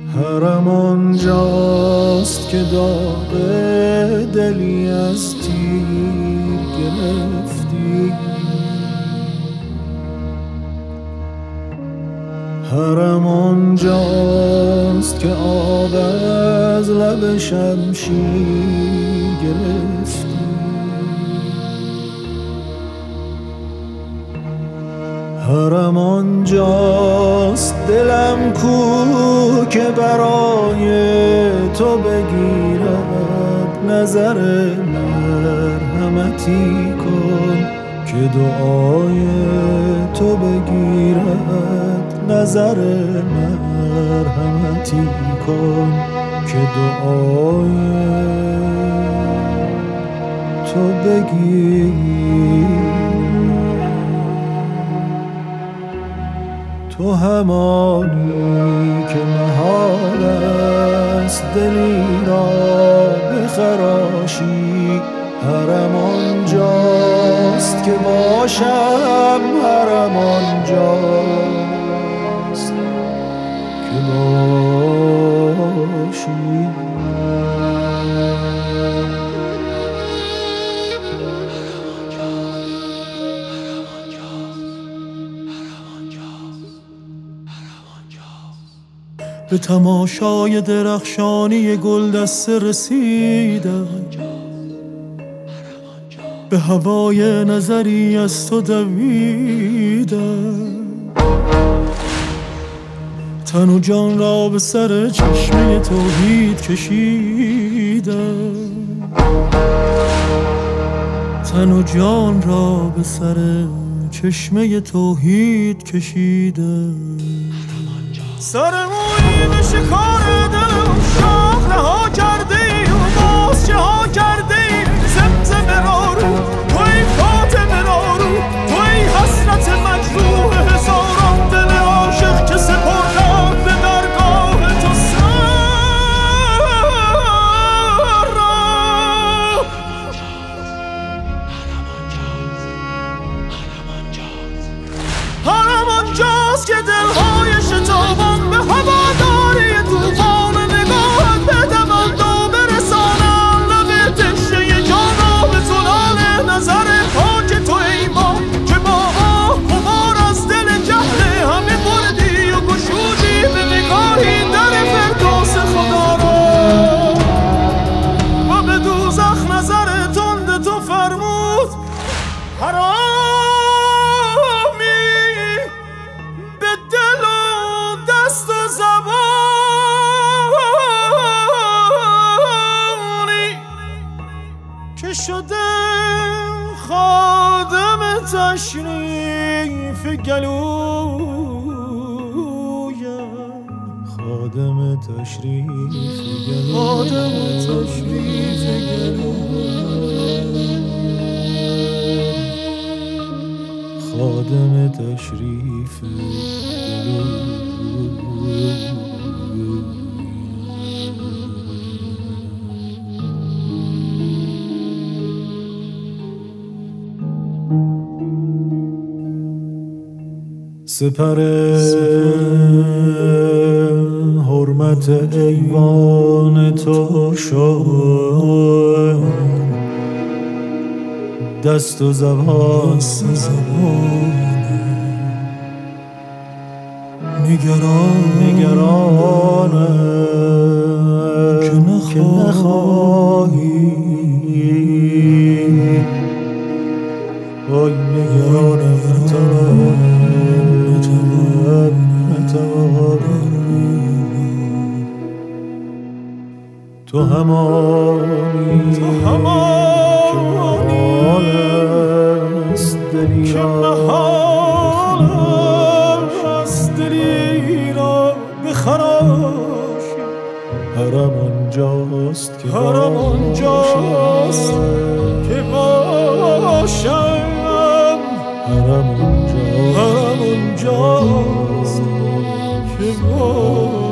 حرم آنجاست که داغ دلی از تیر گرفتی. حرم آنجاست که آب از لب شمشیر گرفتی. حرم آنجاست دلم کو که برای تو بگیرد نظر مرحمتی کن، که دعای تو بگیرد نظر مرحمتی کن، که دعای تو بگیرد. تو همانی که محال است دلی را بخراشی. حرم آنجاست که باشم، حرم آنجاست که باشی. به تماشای درخشانی گلدسته رسیدم، به هوای نظری از تو دویدم. تن و جان را به سر چشمه توحید کشیدم، تن و جان را به سر چشمه توحید کشیدم. سر مویی به شکار دلم شاخله ها کرده ای و بازچه ها کرده ای. زمزمه را رو توی فاطمه را رو توی حسرت مجروح هزاران دل عاشق که سپردم به درگاه تو سر را. حرم آنجاست که دلهای شتابان به هواداری توفان نگاهت بدمند و برسانم لب تشنه جان را به زلال نظر پاک تو ای ما، که با آه غبار از دل جهل همه بردی و گشودی به نگاهی در فردوس خدا را. و به دوزخ نظر تند تو فرمود حرامی به دل و دست و زبانی که شده خادم تشریف گلویم. خادم تشریف گلویم، خادم تشریف گلویم، خادم تشریف سپر حرمت ایوان تو شد، دست و زبان نگرانم که نخواهی. وای نگرانم تو همانی که محال است دلی را بخراشی. حرم آنجاست که باشم، حرم آنجاست که باشم.